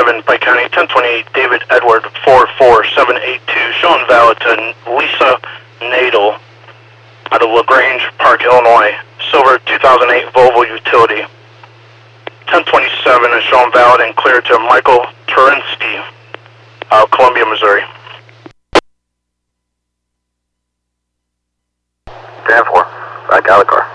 1027 Pike County, 1028 David Edward 44782, showing valid to Lisa Nadel out of LaGrange Park, Illinois. Silver 2008 Volvo Utility. 1027 is showing valid and clear to Michael Turinsky out of Columbia, Missouri. 10-4, back out of the car.